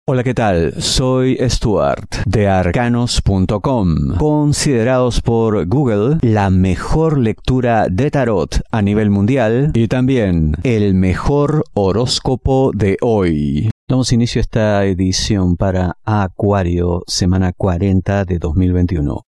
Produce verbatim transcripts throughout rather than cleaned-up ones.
Hola, ¿qué tal? Soy Stuart de arcanos punto com, considerados por Google la mejor lectura de tarot a nivel mundial y también el mejor horóscopo de hoy. Damos inicio a esta edición para Acuario, semana cuarenta de dos mil veintiuno.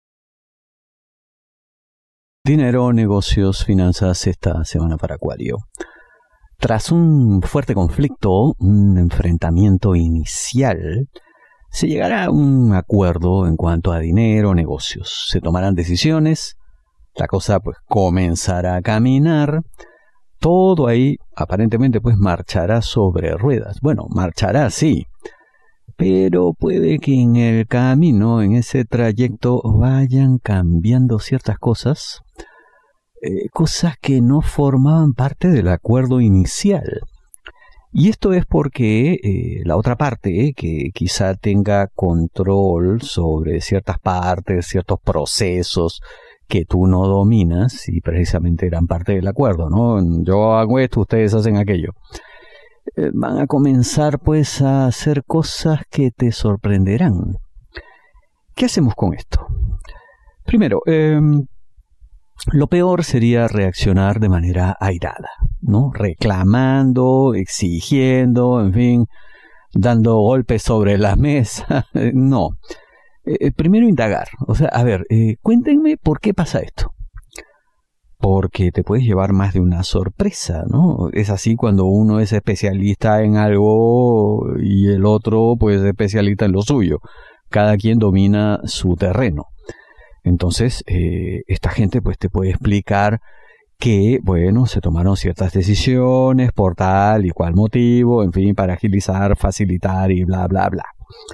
Dinero, negocios, finanzas esta semana para Acuario. Tras un fuerte conflicto, un enfrentamiento inicial, se llegará a un acuerdo en cuanto a dinero, negocios. Se tomarán decisiones, la cosa pues comenzará a caminar, todo ahí aparentemente pues marchará sobre ruedas. Bueno, marchará sí, pero puede que en el camino, en ese trayecto, vayan cambiando ciertas cosas. Eh, cosas que no formaban parte del acuerdo inicial. Y esto es porque eh, la otra parte, eh, que quizá tenga control sobre ciertas partes, ciertos procesos que tú no dominas, y precisamente eran parte del acuerdo, ¿no? Yo hago esto, ustedes hacen aquello. Eh, van a comenzar pues a hacer cosas que te sorprenderán. ¿Qué hacemos con esto? Primero, eh, lo peor sería reaccionar de manera airada, ¿no? Reclamando, exigiendo, en fin, dando golpes sobre la mesa. No. Eh, primero indagar. O sea, a ver, eh, cuéntenme por qué pasa esto. Porque te puedes llevar más de una sorpresa, ¿no? Es así cuando uno es especialista en algo y el otro, pues, es especialista en lo suyo. Cada quien domina su terreno. Entonces, eh, esta gente pues te puede explicar que, bueno, se tomaron ciertas decisiones por tal y cual motivo, en fin, para agilizar, facilitar y bla, bla, bla.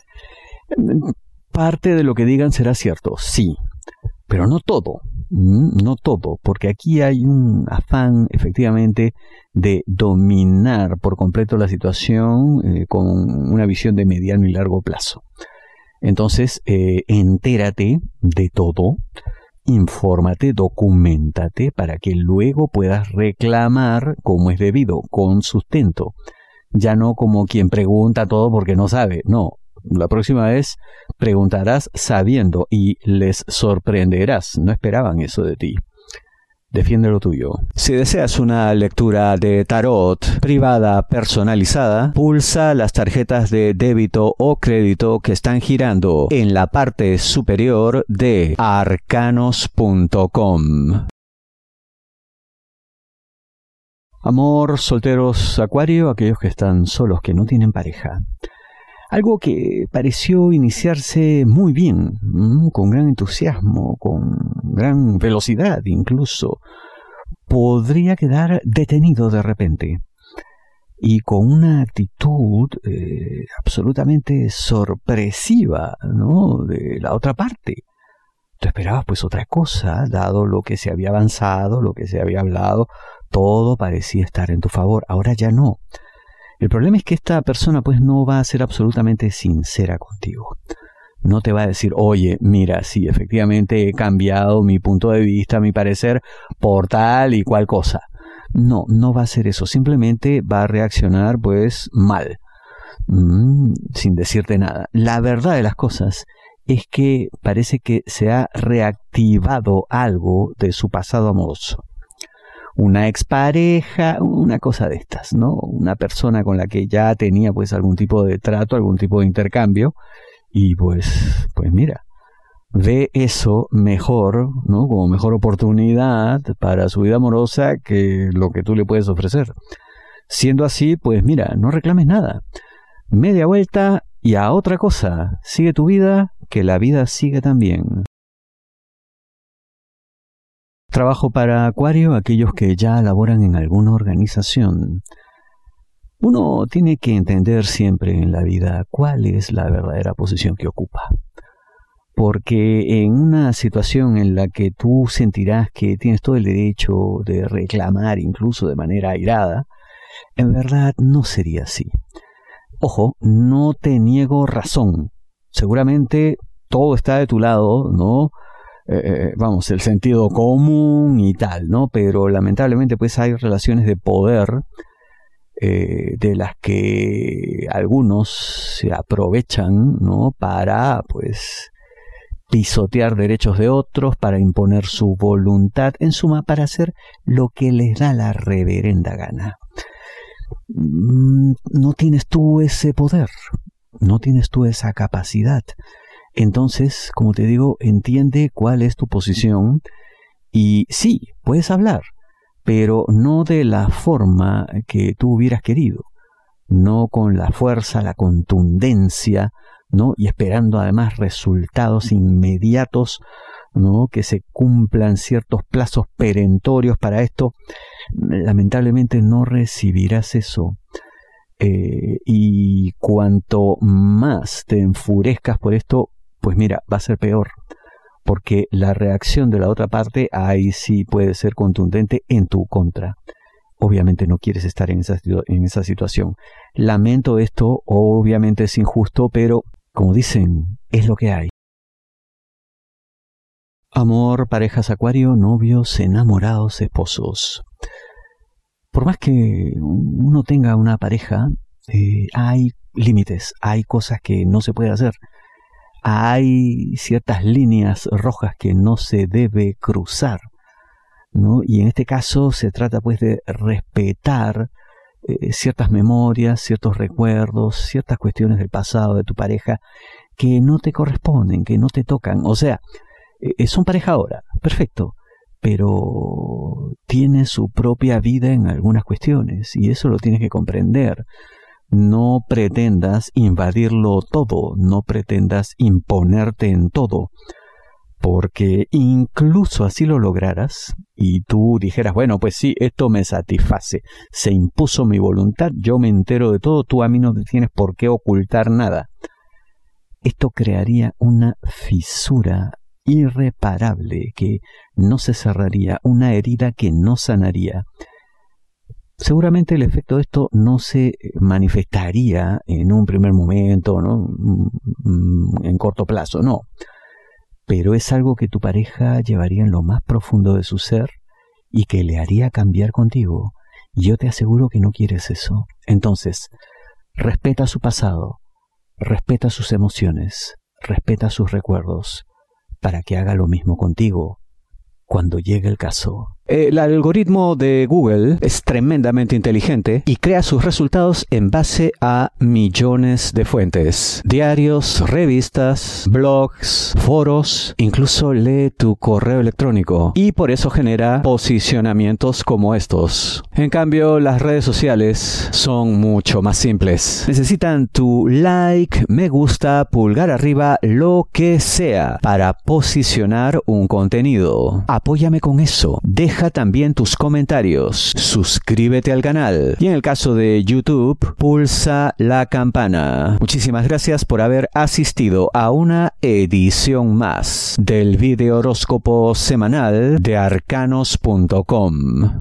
Parte de lo que digan será cierto, sí, pero no todo, no todo, porque aquí hay un afán, efectivamente, de dominar por completo la situación eh, con una visión de mediano y largo plazo. Entonces, eh, entérate de todo, infórmate, documentate para que luego puedas reclamar como es debido, con sustento. Ya no como quien pregunta todo porque no sabe. No, la próxima vez preguntarás sabiendo y les sorprenderás. No esperaban eso de ti. Defiende lo tuyo. Si deseas una lectura de tarot privada personalizada, pulsa las tarjetas de débito o crédito que están girando en la parte superior de arcanos punto com. Amor, solteros, Acuario, aquellos que están solos, que no tienen pareja. Algo que pareció iniciarse muy bien, con gran entusiasmo, con gran velocidad incluso, podría quedar detenido de repente y con una actitud eh, absolutamente sorpresiva, ¿no?, de la otra parte. Tú esperabas pues otra cosa, dado lo que se había avanzado, lo que se había hablado, todo parecía estar en tu favor, ahora ya no. El problema es que esta persona pues no va a ser absolutamente sincera contigo. No te va a decir, oye, mira, sí, efectivamente he cambiado mi punto de vista, mi parecer, por tal y cual cosa. No, no va a ser eso. Simplemente va a reaccionar pues mal, mmm, sin decirte nada. La verdad de las cosas es que parece que se ha reactivado algo de su pasado amoroso. Una expareja, una cosa de estas, ¿no? Una persona con la que ya tenía pues algún tipo de trato, algún tipo de intercambio, y pues, pues mira, ve eso mejor, ¿no? Como mejor oportunidad para su vida amorosa que lo que tú le puedes ofrecer. Siendo así, pues mira, no reclames nada. Media vuelta y a otra cosa. Sigue tu vida, que la vida sigue también. Trabajo para Acuario, aquellos que ya laboran en alguna organización. Uno tiene que entender siempre en la vida cuál es la verdadera posición que ocupa. Porque en una situación en la que tú sentirás que tienes todo el derecho de reclamar, incluso de manera airada, en verdad no sería así. Ojo, no te niego razón. Seguramente todo está de tu lado, ¿no? Eh, vamos, el sentido común y tal, ¿no? Pero lamentablemente pues hay relaciones de poder eh, de las que algunos se aprovechan, ¿no? Para, pues, pisotear derechos de otros, para imponer su voluntad, en suma, para hacer lo que les da la reverenda gana. No tienes tú ese poder, no tienes tú esa capacidad. Entonces, como te digo, entiende cuál es tu posición y sí, puedes hablar, pero no de la forma que tú hubieras querido, no con la fuerza, la contundencia, ¿no? Y esperando además resultados inmediatos, ¿no? Que se cumplan ciertos plazos perentorios para esto. Lamentablemente no recibirás eso. Eh, y cuanto más te enfurezcas por esto, pues mira, va a ser peor. Porque la reacción de la otra parte ahí sí puede ser contundente en tu contra. Obviamente no quieres estar en esa, en esa situación. Lamento esto, obviamente es injusto, pero como dicen, es lo que hay. Amor, parejas Acuario, novios, enamorados, esposos. Por más que uno tenga una pareja, eh, hay límites, hay cosas que no se puede hacer. Hay ciertas líneas rojas que no se debe cruzar, ¿no? Y en este caso se trata pues de respetar eh, ciertas memorias, ciertos recuerdos, ciertas cuestiones del pasado de tu pareja que no te corresponden, que no te tocan. O sea, eh, son pareja ahora, perfecto, pero tiene su propia vida en algunas cuestiones y eso lo tienes que comprender. No pretendas invadirlo todo, no pretendas imponerte en todo, porque incluso así lo lograras y tú dijeras, bueno, pues sí, esto me satisface, se impuso mi voluntad, yo me entero de todo, tú a mí no tienes por qué ocultar nada. Esto crearía una fisura irreparable que no se cerraría, una herida que no sanaría. Seguramente el efecto de esto no se manifestaría en un primer momento, ¿no? En corto plazo, no. Pero es algo que tu pareja llevaría en lo más profundo de su ser y que le haría cambiar contigo. Y yo te aseguro que no quieres eso. Entonces, respeta su pasado, respeta sus emociones, respeta sus recuerdos, para que haga lo mismo contigo cuando llegue el caso. El algoritmo de Google es tremendamente inteligente y crea sus resultados en base a millones de fuentes. Diarios, revistas, blogs, foros, incluso lee tu correo electrónico. Y por eso genera posicionamientos como estos. En cambio, las redes sociales son mucho más simples. Necesitan tu like, me gusta, pulgar arriba, lo que sea, para posicionar un contenido. Apóyame con eso. Deja también tus comentarios, suscríbete al canal y en el caso de YouTube, pulsa la campana. Muchísimas gracias por haber asistido a una edición más del video horóscopo semanal de arcanos punto com.